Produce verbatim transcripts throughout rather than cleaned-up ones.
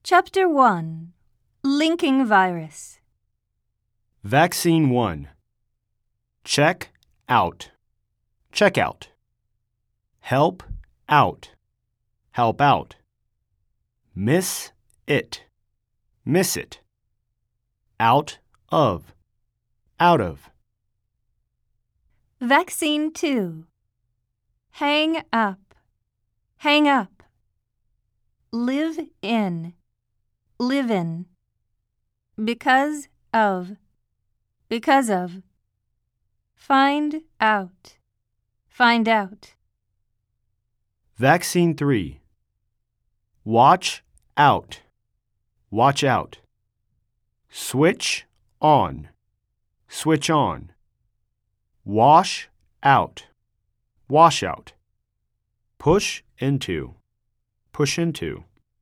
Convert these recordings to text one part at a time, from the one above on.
Chapter one. Linking virus. Vaccine one. Check out. Check out. Help out. Help out. Miss it. Miss it. Out of. Out of. Vaccine two. Hang up. Hang up. Live in. Live in. Because of. Because of. Find out. Find out. Vaccine three. Watch out. Watch out. Switch on. Switch on. Wash out. Wash out. Push into. Push into.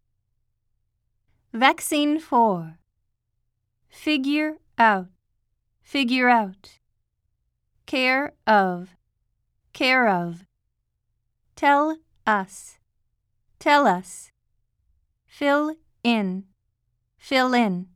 Vaccine four. Figure out. Figure out. Care of. Care of. Tell us. Tell us. Fill in. Fill in.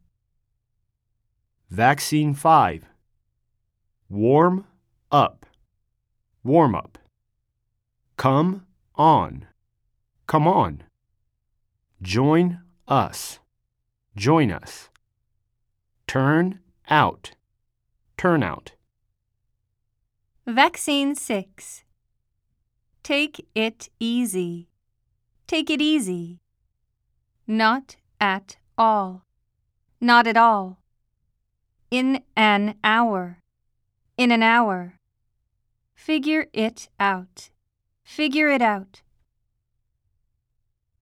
Vaccine five. Warm up. Warm up. Come on. Come on. Join us. Join us. Turn out. Turn out. Vaccine six. Take it easy. Take it easy. Not at all. Not at all. In an hour. In an hour. Figure it out. Figure it out.